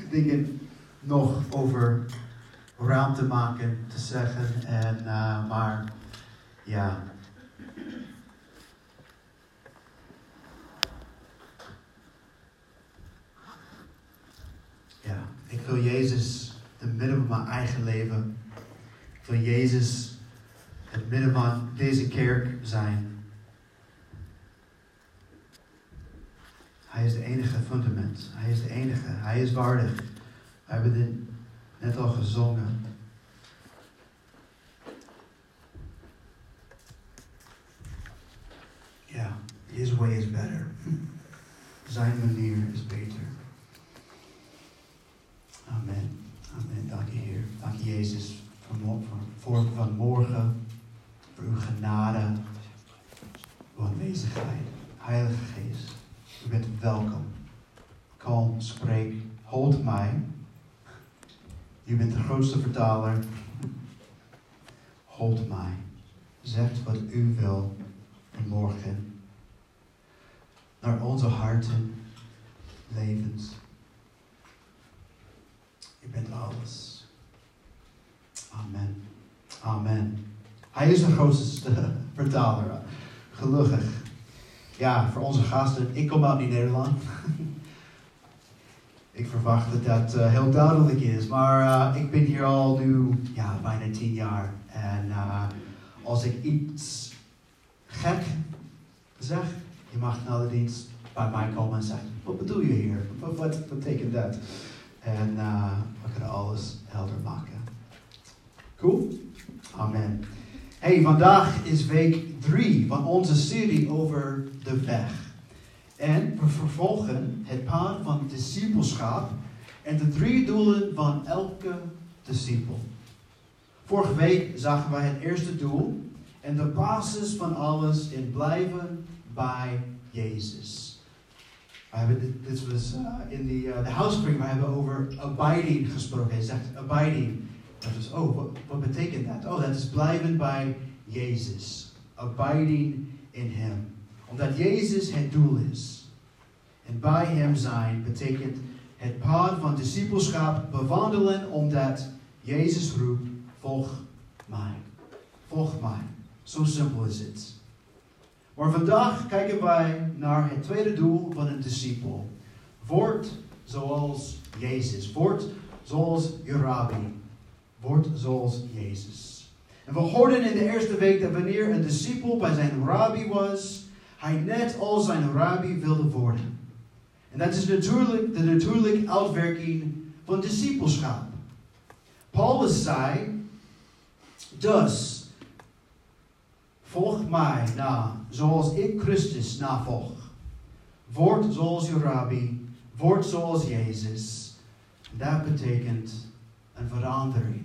dingen nog over ruimte maken te zeggen. Maar ja. Ja, ik wil Jezus te midden van mijn eigen leven. Ik wil Jezus het midden van deze kerk zijn. Hij is de enige fundament. Hij is de enige. Hij is waardig. We hebben dit net al gezongen. Ja, his way is better. Zijn manier is beter. Amen. Amen. Dank je Heer. Dank je Jezus voor vanmorgen. Voor uw genade. Uw aanwezigheid. Heilige Geest. U bent welkom. Kom, spreek, houd mij. U bent de grootste vertaler. Houd mij. Zegt wat u wil vanmorgen. Naar onze harten, levens. U bent alles. Amen. Amen. Hij is de grootste vertaler. Gelukkig. Ja, voor onze gasten. Ik kom uit Nederland. Ik verwacht dat dat heel duidelijk is. Maar ik ben hier al nu bijna 10 jaar. En als ik iets gek zeg, je mag na de dienst bij mij komen en zeggen, wat bedoel je hier? Wat betekent dat? En we kunnen alles helder maken. Cool? Amen. Hey, vandaag is week 3 van onze serie over de weg. En we vervolgen het pad van discipelschap en de 3 doelen van elke discipel. Vorige week zagen wij het eerste doel en de basis van alles in blijven bij Jezus. Dit was in de housespring, we hebben over abiding gesproken. Hij zegt abiding. Dat is, wat betekent dat? Dat is blijven bij Jezus. Abiding in Hem. Omdat Jezus het doel is. En bij Hem zijn betekent het pad van discipelschap bewandelen, omdat Jezus roept, volg mij. Volg mij. Zo simpel is het. Maar vandaag kijken wij naar het tweede doel van een discipel. Word zoals Jezus. Word zoals je rabbi. Word zoals Jezus. En we hoorden in de eerste week dat wanneer een discipel bij zijn rabbi was, hij net als zijn rabbi wilde worden. En dat is natuurlijk de natuurlijke uitwerking van discipelschap. Paulus zei, dus volg mij na, zoals ik Christus navolg. Word zoals je rabbi, word zoals Jezus. En dat betekent een verandering.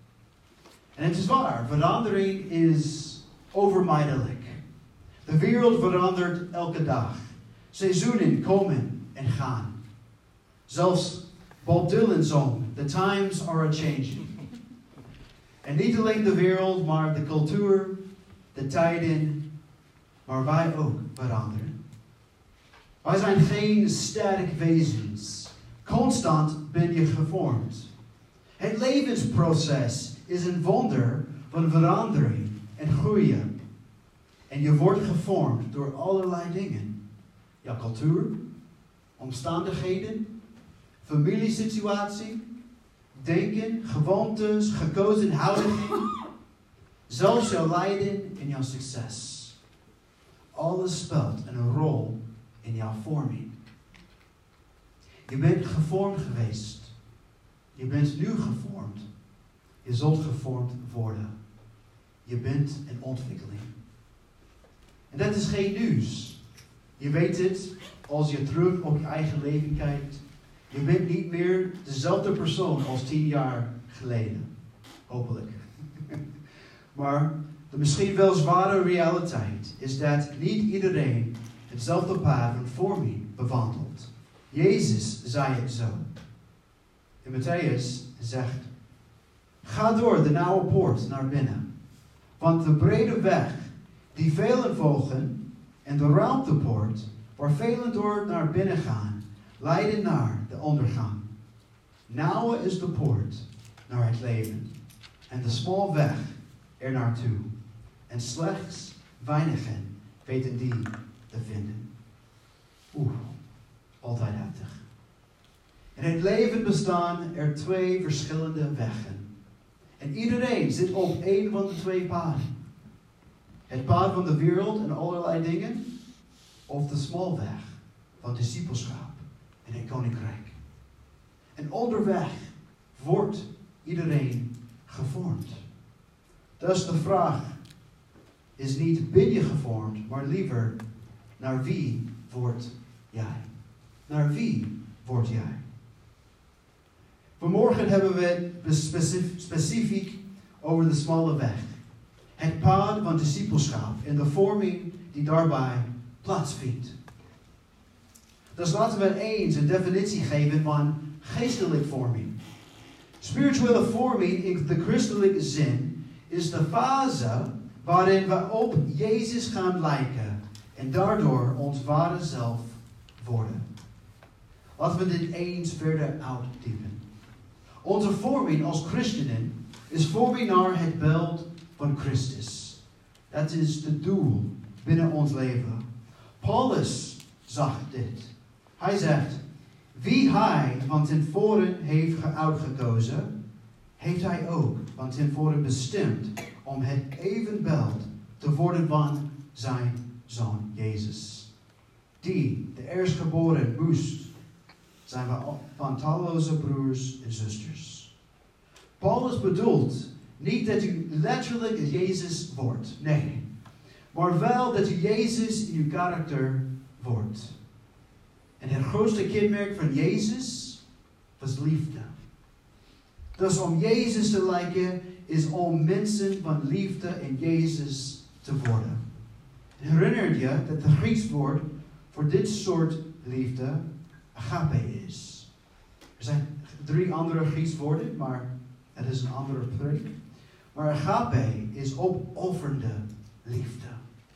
En het is waar, verandering is onvermijdelijk. De wereld verandert elke dag. Seizoenen komen en gaan. Zelfs Bob Dylan zong, the times are a-changing. En niet alleen de wereld, maar de cultuur, de tijden, maar wij ook veranderen. Wij zijn geen static wezens. Constant ben je gevormd. Het levensproces is een wonder van verandering en groeien. En je wordt gevormd door allerlei dingen. Jouw cultuur, omstandigheden, familiesituatie, denken, gewoontes, gekozen houdingen, zelfs jouw lijden en jouw succes. Alles speelt een rol in jouw vorming. Je bent gevormd geweest. Je bent nu gevormd. Je zult gevormd worden. Je bent in ontwikkeling. En dat is geen nieuws. Je weet het als je terug op je eigen leven kijkt. Je bent niet meer dezelfde persoon als 10 jaar geleden. Hopelijk. Maar de misschien wel zware realiteit is dat niet iedereen hetzelfde pad van vorming bewandelt. Jezus zei het zo. En Matthäus zegt, ga door de nauwe poort naar binnen. Want de brede weg die velen volgen en de ruimtepoort waar velen door naar binnen gaan, leiden naar de ondergang. Nauwe is de poort naar het leven en de smal weg er naartoe. En slechts weinigen weten die te vinden. Altijd heftig. In het leven bestaan er 2 verschillende wegen. En iedereen zit op één van de 2 paden. Het pad van de wereld en allerlei dingen, of de smalweg van discipelschap en het koninkrijk. En onderweg wordt iedereen gevormd. Dus de vraag is niet ben je gevormd, maar liever naar wie word jij? Naar wie word jij? Vanmorgen hebben we het specifiek over de smalle weg. Het pad van discipelschap en de vorming die daarbij plaatsvindt. Dus laten we eens een definitie geven van geestelijke vorming. Spirituele vorming in de christelijke zin is de fase waarin we op Jezus gaan lijken en daardoor ons ware zelf worden. Laten we dit eens verder uitdiepen. Onze vorming als christenen is vorming naar het beeld van Christus. Dat is het doel binnen ons leven. Paulus zag dit. Hij zegt, wie hij van tevoren heeft uitgekozen, heeft hij ook van tevoren bestemd om het evenbeeld te worden van zijn Zoon Jezus. Die de eerstgeboren moest zijn van talloze broers en zusters. Paulus bedoelt niet dat u letterlijk Jezus wordt. Nee. Maar wel dat u Jezus in uw karakter wordt. En het grootste kenmerk van Jezus was liefde. Dus om Jezus te lijken is om mensen van liefde en Jezus te worden. Herinner je dat het Grieks woord voor dit soort liefde agape is. Er zijn 3 andere Grieks woorden, maar het is een andere preek. Maar agape is opofferende liefde.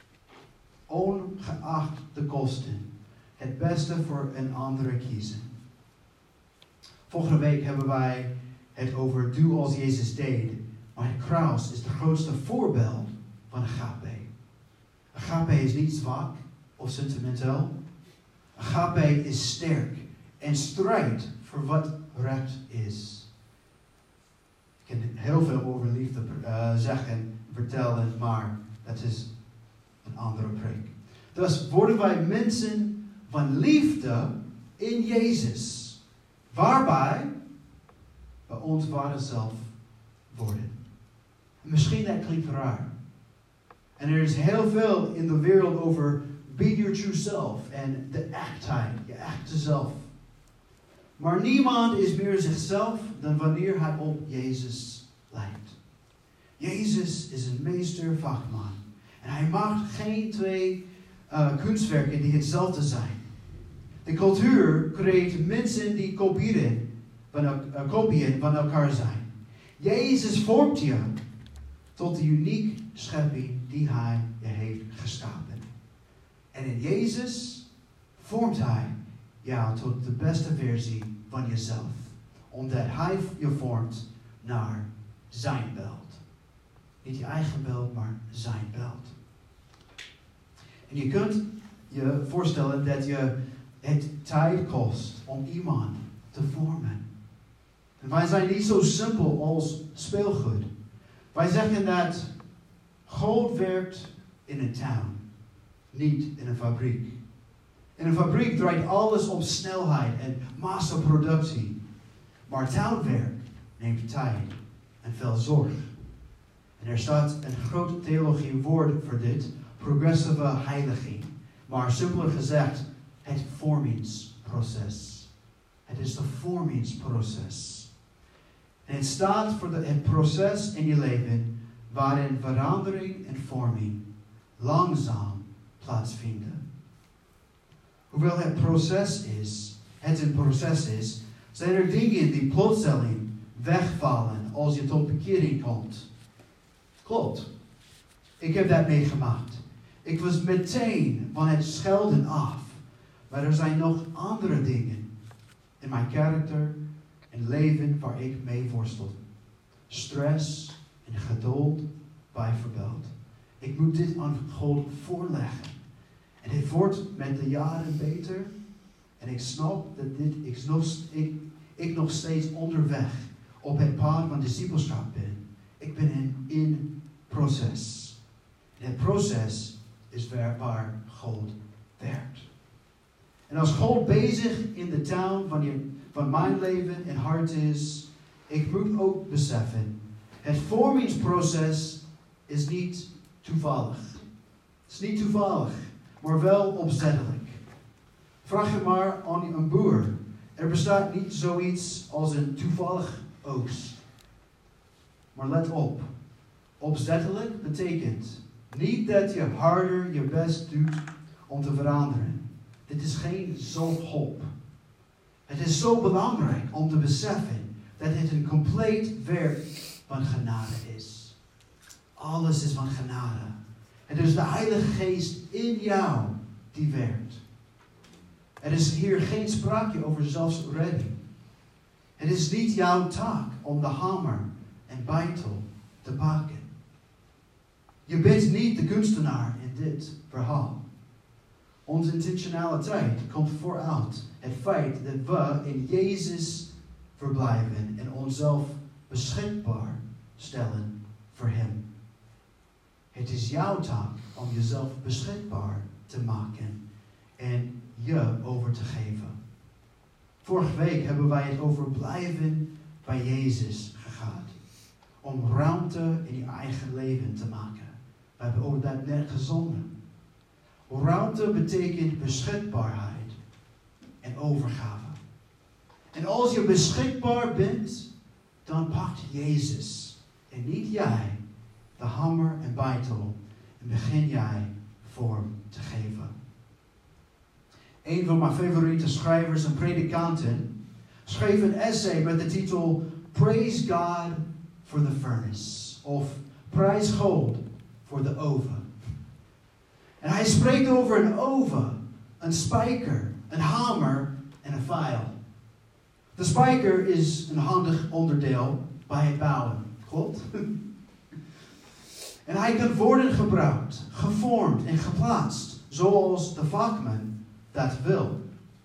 Ongeacht de kosten. Het beste voor een andere kiezen. Volgende week hebben wij het over doe als Jezus deed. Maar het kruis is het grootste voorbeeld van agape. Agape is niet zwak of sentimenteel. Agape is sterk en strijdt voor wat recht is. Ik kan heel veel over liefde zeggen, vertellen, maar dat is een andere preek. Dus worden wij mensen van liefde in Jezus. Waarbij we ons ware zelf worden. Misschien dat klinkt raar. En er is heel veel in de wereld over be your true self en de echtheid, je echte zelf. Maar niemand is meer zichzelf dan wanneer hij op Jezus lijkt. Jezus is een meestervakman. En hij maakt geen 2 kunstwerken die hetzelfde zijn. De cultuur creëert mensen die kopieën van elkaar zijn. Jezus vormt je tot de unieke schepping die hij je heeft geschapen. En in Jezus vormt hij jou tot de beste versie van jezelf. Omdat hij je vormt naar zijn beeld. Niet je eigen beeld, maar zijn beeld. En je kunt je voorstellen dat je het tijd kost om iemand te vormen. En wij zijn niet zo simpel als speelgoed. Wij zeggen dat God werkt in een tuin, niet in een fabriek. In een fabriek draait alles om snelheid en massaproductie. Maar tuinwerk neemt tijd en veel zorg. En er staat een groot theologiewoord voor dit, progressieve heiliging. Maar simpeler gezegd, het vormingsproces. Het is de vormingsproces. En het staat voor het proces in je leven waarin verandering en vorming langzaam plaatsvinden. Hoewel het een proces is, zijn er dingen die plotseling wegvallen als je tot bekering komt. Klopt. Ik heb dat meegemaakt. Ik was meteen van het schelden af. Maar er zijn nog andere dingen in mijn karakter en een leven waar ik mee worstel. Stress en geduld bij verbeld. Ik moet dit aan God voorleggen. En het wordt met de jaren beter. En ik snap dat ik nog steeds onderweg op het pad van discipelschap ben. Ik ben in proces. En het proces is waar God werkt. En als God bezig in de tuin van mijn leven en hart is, ik moet ook beseffen, het vormingsproces is niet toevallig. Het is niet toevallig, maar wel opzettelijk. Vraag je maar aan een boer. Er bestaat niet zoiets als een toevallig oogst. Maar let op. Opzettelijk betekent niet dat je harder je best doet om te veranderen. Dit is geen zelfhulp. Het is zo belangrijk om te beseffen dat het een compleet werk van genade is. Alles is van genade. Het is de Heilige Geest in jou die werkt. Er is hier geen sprake over zelfredding. Het is niet jouw taak om de hamer en bijtel te pakken. Je bent niet de kunstenaar in dit verhaal. Onze intentionaliteit komt vooruit het feit dat we in Jezus verblijven en onszelf beschikbaar stellen voor Hem. Het is jouw taak om jezelf beschikbaar te maken en je over te geven. Vorige week hebben wij het over blijven bij Jezus gehad. Om ruimte in je eigen leven te maken. We hebben over dat net gezongen. Ruimte betekent beschikbaarheid en overgave. En als je beschikbaar bent, dan pakt Jezus en niet jij de hamer en bijtel en begin jij vorm te geven. Een van mijn favoriete schrijvers en predikanten schreef een essay met de titel Praise God for the Furnace of Prijs God voor de oven. En hij spreekt over een oven, een spijker, een hamer en een vijl. De spijker is een handig onderdeel bij het bouwen. Klopt? En hij kan worden gebruikt, gevormd en geplaatst, zoals de vakman dat wil.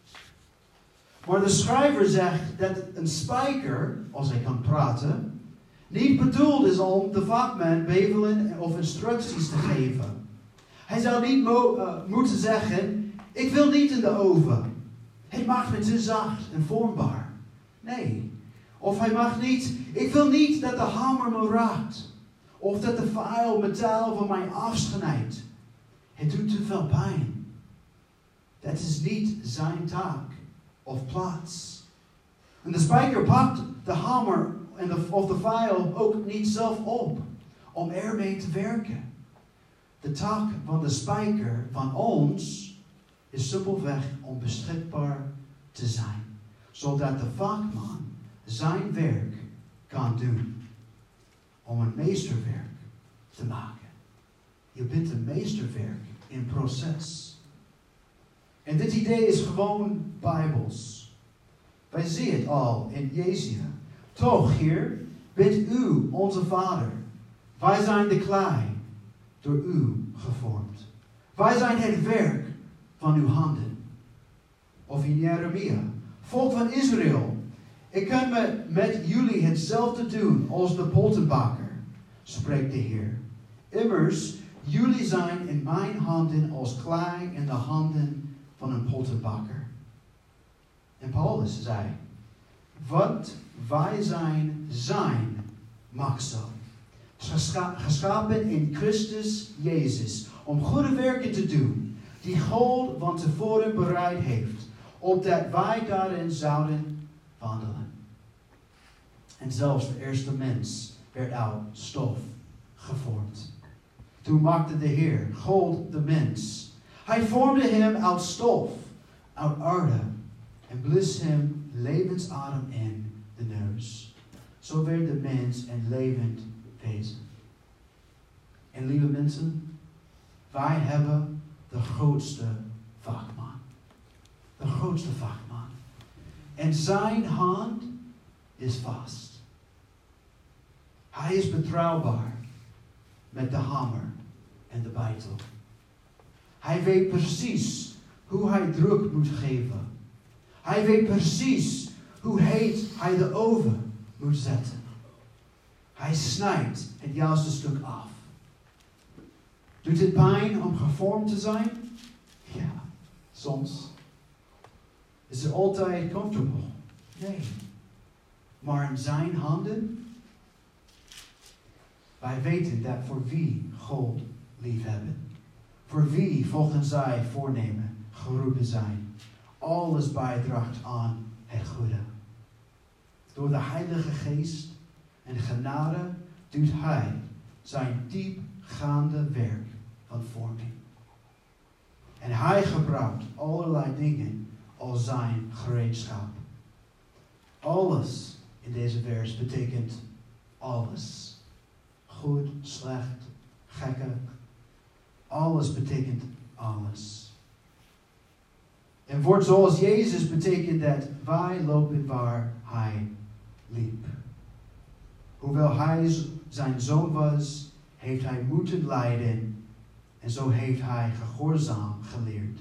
Maar de schrijver zegt dat een spijker, als hij kan praten, niet bedoeld is om de vakman bevelen of instructies te geven. Hij zou niet moeten zeggen, ik wil niet in de oven. Het mag me te zacht en vormbaar. Nee. Of hij mag niet, ik wil niet dat de hamer me raakt. Of dat de vijl metaal van mij afsnijdt. Het doet te veel pijn. Dat is niet zijn taak of plaats. En de spijker pakt de hamer of de vijl ook niet zelf op om ermee te werken. De taak van de spijker van ons is simpelweg om beschikbaar te zijn. Zodat de vakman zijn werk kan doen. Om een meesterwerk te maken. Je bent een meesterwerk in proces. En dit idee is gewoon Bijbels. Wij zien het al in Jesaja. Toch, Heer, bent u onze Vader. Wij zijn de klei, door u gevormd. Wij zijn het werk van uw handen. Of in Jeremia. Volk van Israël, ik kan met jullie hetzelfde doen als de pottenbakker, spreekt de Heer. Immers, jullie zijn in mijn handen als klei in de handen van een pottenbakker. En Paulus zei, wat wij zijn maksel. Geschapen in Christus Jezus, om goede werken te doen, die God van tevoren bereid heeft, opdat wij daarin zouden wandelen. En zelfs de eerste mens werd uit stof gevormd. Toen maakte de Heer, God, de mens. Hij vormde hem uit stof, uit aarde, en blies hem levensadem in de neus. Zo werd de mens een levend wezen. En lieve mensen, wij hebben de grootste vakman. De grootste vakman. En zijn hand is vast. Hij is betrouwbaar met de hamer en de beitel. Hij weet precies hoe hij druk moet geven. Hij weet precies hoe heet hij de oven moet zetten. Hij snijdt het juiste stuk af. Doet het pijn om gevormd te zijn? Ja, soms. Is het altijd comfortable? Nee. Maar in zijn handen? Wij weten dat voor wie God liefhebben. Voor wie volgens zijn voornemen geroepen zijn. Alles bijdraagt aan het goede. Door de Heilige Geest en genade doet hij zijn diepgaande werk van vorming. En hij gebruikt allerlei dingen als zijn gereedschap. Alles in deze vers betekent alles. Goed, slecht, gekke. Alles betekent alles. Een woord zoals Jezus betekent dat wij lopen waar hij liep. Hoewel hij zijn zoon was, heeft hij moeten lijden. En zo heeft hij gehoorzaam geleerd.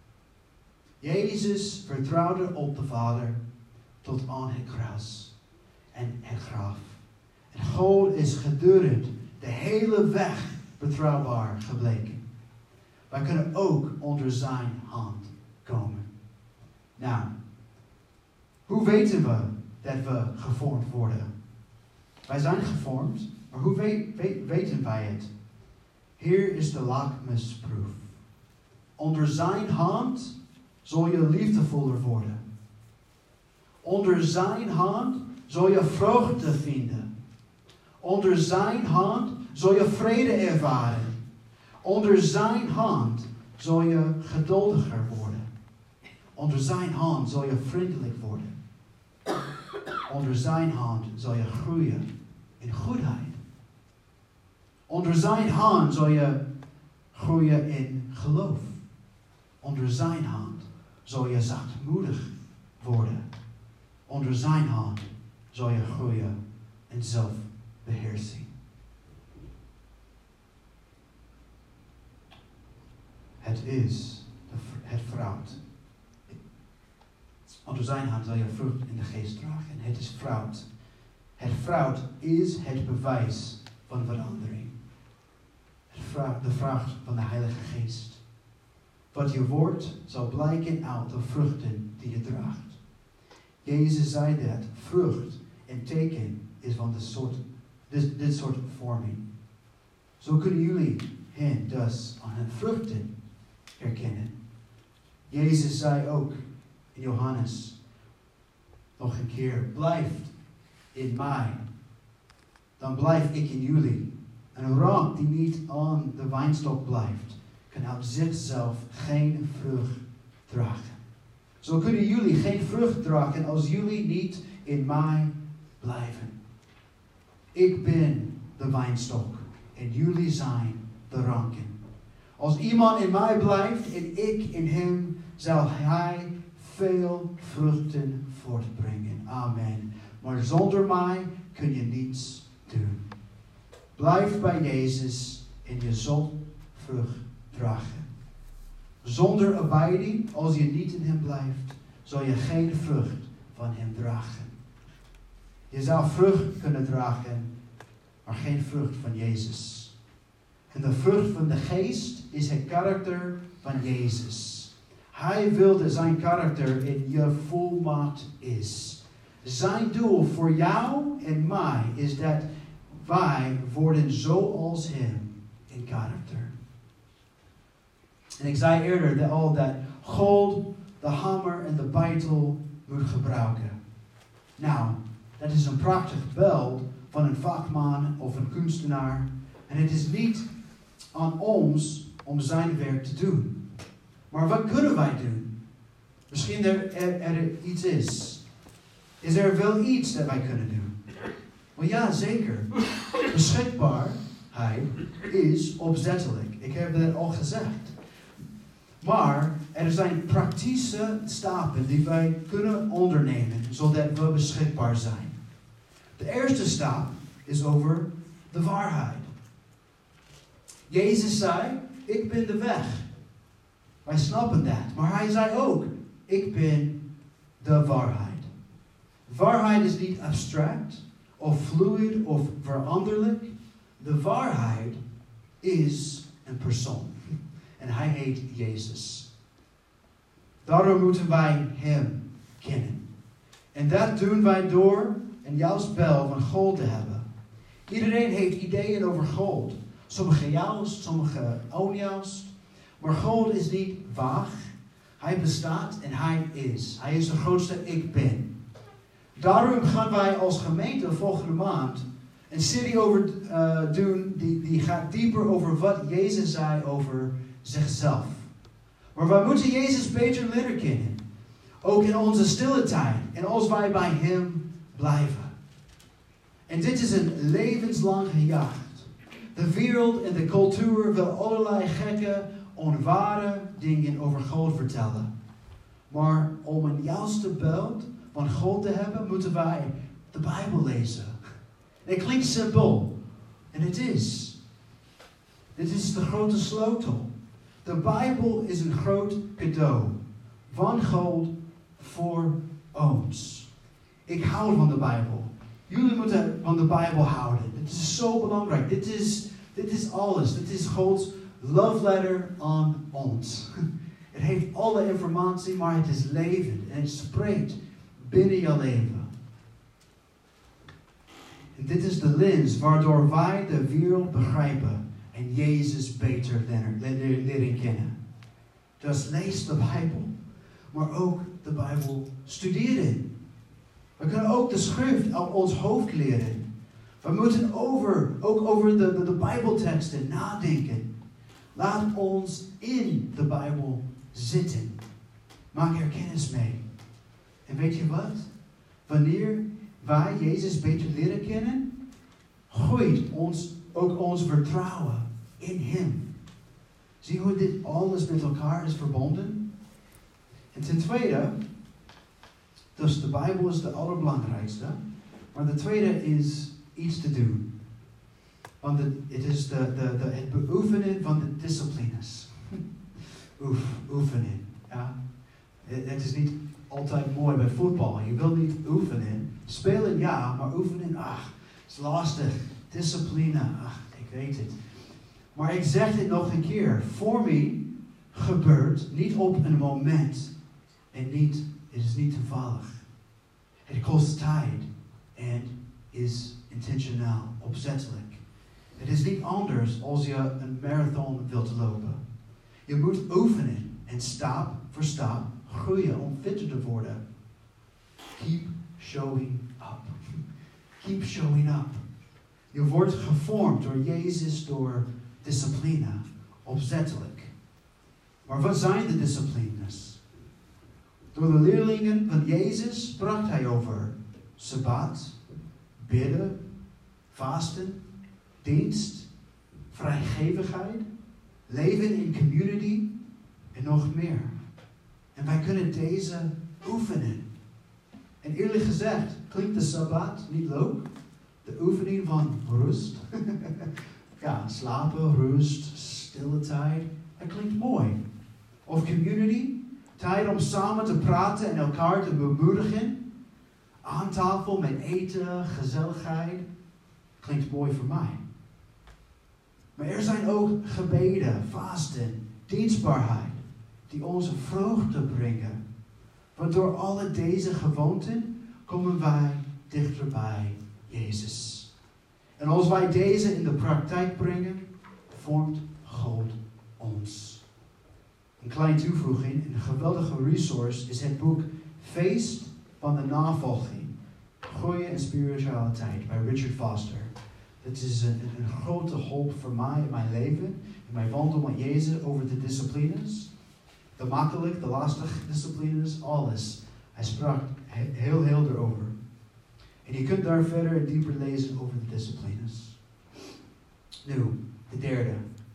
Jezus vertrouwde op de Vader tot aan het kruis en het graf. En God is gedurende de hele weg betrouwbaar gebleken. Wij kunnen ook onder zijn hand komen. Nou, hoe weten we dat we gevormd worden? Wij zijn gevormd, maar hoe weten wij het? Hier is de lakmusproef. Onder zijn hand zul je liefdevoller worden. Onder zijn hand zul je vreugde vinden. Onder zijn hand zul je vrede ervaren. Onder zijn hand zul je geduldiger worden. Onder zijn hand zul je vriendelijk worden. Onder zijn hand zul je groeien in goedheid. Onder zijn hand zul je groeien in geloof. Onder zijn hand zul je zachtmoedig worden. Onder zijn hand zul je groeien in zelfbeheersing. Het is het fruit. Onder zijn hand zal je vrucht in de geest dragen. En het is fruit. Het fruit is het bewijs van verandering. De vrucht van de Heilige Geest. Wat je wordt zal blijken uit de vruchten die je draagt. Jezus zei dat vrucht een teken is van dit soort vorming. Zo kunnen jullie hen dus aan hun vruchten herkennen. Jezus zei ook in Johannes nog een keer, blijf in mij, dan blijf ik in jullie. Een rank die niet aan de wijnstok blijft, kan uit zichzelf geen vrucht dragen. Zo kunnen jullie geen vrucht dragen als jullie niet in mij blijven. Ik ben de wijnstok en jullie zijn de ranken. Als iemand in mij blijft en ik in hem, zal hij veel vruchten voortbrengen. Amen. Maar zonder mij kun je niets doen. Blijf bij Jezus en je zult vrucht dragen. Zonder abiding, als je niet in hem blijft, zal je geen vrucht van hem dragen. Je zou vrucht kunnen dragen, maar geen vrucht van Jezus. En de vrucht van de geest is het karakter van Jezus. Hij wilde zijn karakter in je volmaakt is. Zijn doel voor jou en mij is dat wij worden zoals hem in karakter. En ik zei eerder dat God de hamer en de beitel moet gebruiken. Nou, dat is een prachtig beeld van een vakman of een kunstenaar. En het is niet aan ons om zijn werk te doen. Maar wat kunnen wij doen? Misschien er iets is. Is er wel iets dat wij kunnen doen? Wel ja, zeker. Beschikbaarheid is opzettelijk. Ik heb dat al gezegd. Maar er zijn praktische stappen die wij kunnen ondernemen, zodat we beschikbaar zijn. De eerste stap is over de waarheid. Jezus zei, ik ben de weg. Wij snappen dat. Maar hij zei ook, ik ben de waarheid. Waarheid is niet abstract of fluid of veranderlijk. De waarheid is een persoon. En hij heet Jezus. Daarom moeten wij hem kennen. En dat doen wij door een juist beeld van God te hebben. Iedereen heeft ideeën over God. Sommige juist, sommige onjuist. Maar God is niet vaag. Hij bestaat en hij is. Hij is de grootste ik ben. Daarom gaan wij als gemeente volgende maand een serie over doen die gaat dieper over wat Jezus zei over zichzelf. Maar wij moeten Jezus beter leren kennen. Ook in onze stille tijd. En als wij bij hem blijven. En dit is een levenslange jacht. De wereld en de cultuur wil allerlei gekke, onware dingen over God vertellen. Maar om een juiste beeld van God te hebben, moeten wij de Bijbel lezen. Het klinkt simpel. En het is. Dit is de grote sleutel. De Bijbel is een groot cadeau van God voor ons. Ik hou van de Bijbel. Jullie moeten van de Bijbel houden. Het is zo belangrijk. Dit is alles. Dit is Gods love letter aan ons. Het heeft alle informatie, maar het is levend. En het spreekt binnen je leven. En dit is de lens waardoor wij de wereld begrijpen. En Jezus beter leren kennen. Dus lees de Bijbel. Maar ook de Bijbel studeren. We kunnen ook de schrift op ons hoofd leren. We moeten ook over de Bijbelteksten nadenken. Laat ons in de Bijbel zitten. Maak er kennis mee. En weet je wat? Wanneer wij Jezus beter leren kennen, groeit ook ons vertrouwen in hem. Zie hoe dit alles met elkaar is verbonden? En ten tweede, dus de Bijbel is de allerbelangrijkste. Maar de tweede is iets te doen. Want het is het beoefenen van de disciplines. Oefenen. Ja. Het is niet altijd mooi bij voetbal. Je wilt niet oefenen. Spelen ja, maar oefenen, is lastig. Discipline, ik weet het. Maar ik zeg dit nog een keer. Voor mij gebeurt niet op een moment. En het is niet toevallig. Het kost tijd. En is intentioneel, opzettelijk. Het is niet anders als je een marathon wilt lopen. Je moet oefenen en stap voor stap groeien om fitter te worden. Keep showing up. Keep showing up. Je wordt gevormd door Jezus, door discipline, opzettelijk. Maar wat zijn de disciplines? Door de leerlingen van Jezus sprak hij over Sabbat, bidden, vasten, dienst, vrijgevigheid, leven in community en nog meer. En wij kunnen deze oefenen. En eerlijk gezegd klinkt de Sabbat niet leuk. De oefening van rust. Ja, slapen, rust, stille tijd. Het klinkt mooi. Of community. Tijd om samen te praten en elkaar te bemoedigen. Aan tafel met eten, gezelligheid. Klinkt mooi voor mij. Maar er zijn ook gebeden, vasten, dienstbaarheid. Die onze vreugde brengen. Want door alle deze gewoonten komen wij dichter bij Jezus. En als wij deze in de praktijk brengen, vormt God ons. Een kleine toevoeging, een geweldige resource is het boek Feest van de Navolging. Groeien in spiritualiteit bij Richard Foster. Het is een grote hulp voor mij in mijn leven, in mijn wandel met Jezus over de disciplines. De makkelijk, de lastige disciplines, alles. Hij sprak heel erover. En je kunt daar verder en dieper lezen over de disciplines. Nu, de derde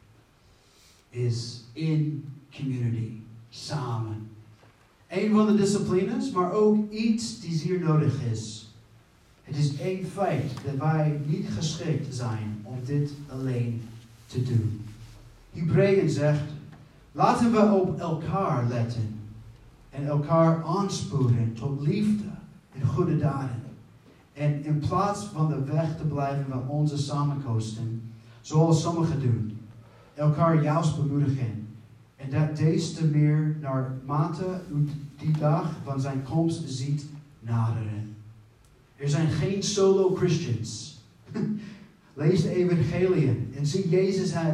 is in community, samen. Een van de disciplines, maar ook iets die zeer nodig is. Het is één feit dat wij niet geschikt zijn om dit alleen te doen. Hebreeën zegt, laten we op elkaar letten en elkaar aansporen tot liefde en goede daden. En in plaats van de weg te blijven van onze samenkomsten, zoals sommigen doen, elkaar juist bemoedigen. En dat deze te meer naarmate u die dag van zijn komst ziet naderen. Er zijn geen solo Christians. Lees de evangeliën en zie Jezus had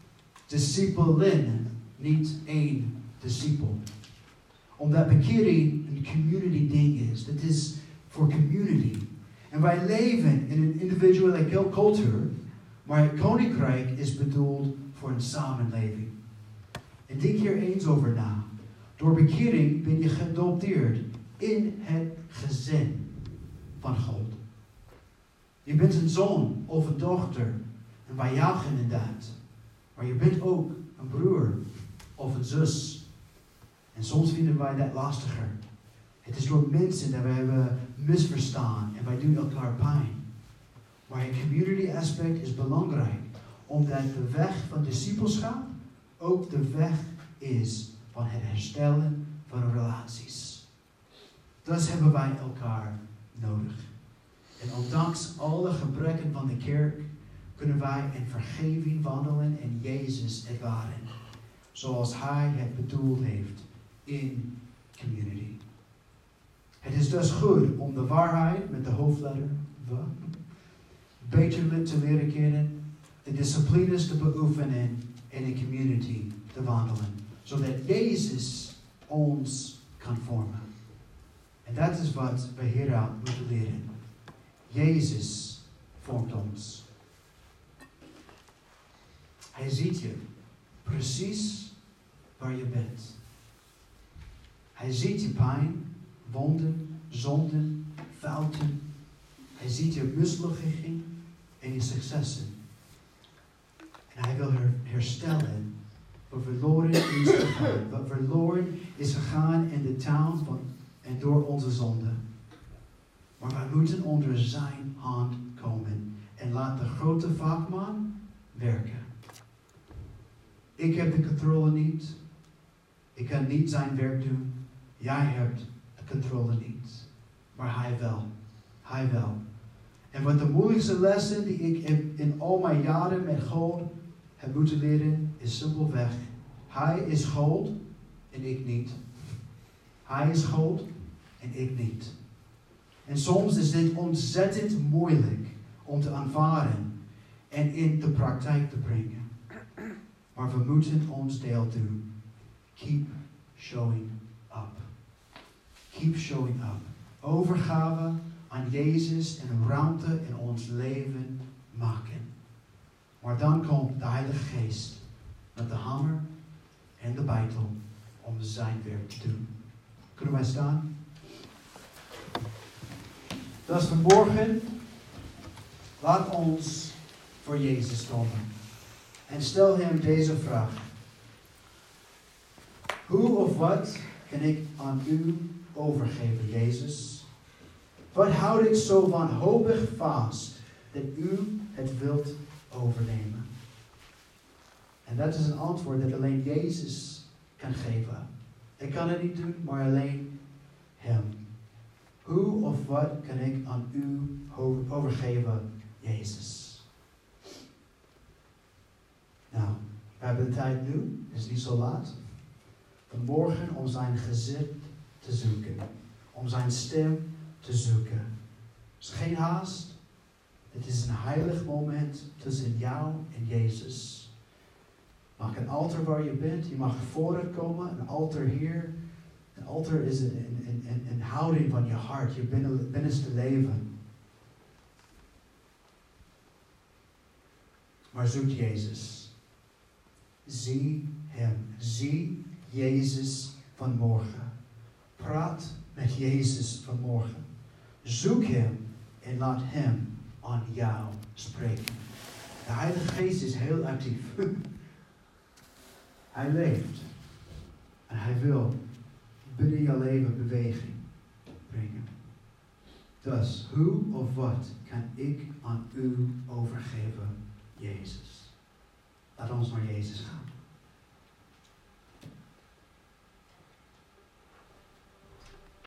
discipelen, niet één discipel. Omdat bekering een community ding is. Dat is voor community. En wij leven in een individuele cultuur, maar het koninkrijk is bedoeld voor een samenleving. En denk hier eens over na. Door bekering ben je geadopteerd in het gezin van God. Je bent een zoon of een dochter. En wij jagen in dat. Maar je bent ook een broer of een zus. En soms vinden wij dat lastiger. Het is door mensen dat we hebben misverstaan en wij doen elkaar pijn. Maar het community aspect is belangrijk. Omdat de weg van discipelschap ook de weg is van het herstellen van relaties. Dus hebben wij elkaar nodig. En ondanks alle gebreken van de kerk kunnen wij in vergeving wandelen en Jezus ervaren. Zoals Hij het bedoeld heeft in community. Het is dus goed om de waarheid met de hoofdletter W beter te leren kennen, de disciplines te beoefenen en in community te wandelen. Zodat Jezus ons kan vormen. En dat is wat we hieruit moeten leren. Jezus vormt ons. Hij ziet je precies waar je bent. Hij ziet je pijn, wonden, zonden, fouten. Hij ziet je mislukkingen en je successen. En hij wil herstellen wat verloren is gegaan. Wat verloren is gegaan in de tuin van en door onze zonde. Maar wij moeten onder zijn hand komen en laat de grote vakman werken. Ik heb de controle niet. Ik kan niet zijn werk doen. Jij hebt de controle niet. Maar hij wel. Hij wel. En wat de moeilijkste lessen die ik in al mijn jaren met God heb moeten leren, is simpelweg. Hij is God en ik niet. Hij is God en ik niet. En soms is dit ontzettend moeilijk om te aanvaarden en in de praktijk te brengen. Maar we moeten ons deel doen. Keep showing up. Keep showing up. Overgave aan Jezus en ruimte in ons leven maken. Maar dan komt de Heilige Geest met de hamer en de beitel om zijn werk te doen. Kunnen wij staan? Dus vanmorgen, laat ons voor Jezus komen. En stel hem deze vraag. Hoe of wat kan ik aan u overgeven, Jezus? Wat houd ik zo wanhopig vast dat u het wilt overnemen? En dat is een antwoord dat alleen Jezus kan geven. Ik kan het niet doen, maar alleen hem. Hoe of wat kan ik aan u overgeven, Jezus? Nou, we hebben de tijd nu. Het is niet zo laat. Vanmorgen om zijn gezicht te zoeken. Om zijn stem te zoeken. Er is geen haast. Het is een heilig moment tussen jou en Jezus. Maak een altaar waar je bent. Je mag vooruit komen. Een altaar hier. Een altaar is een houding van je hart. Je binnenste leven. Maar zoek Jezus. Zie hem. Zie Jezus vanmorgen. Praat met Jezus vanmorgen. Zoek hem en laat hem aan jou spreken. De Heilige Geest is heel actief. Hij leeft. En hij wil binnen jouw leven beweging brengen. Dus, hoe of wat kan ik aan u overgeven, Jezus? Laat ons naar Jezus gaan.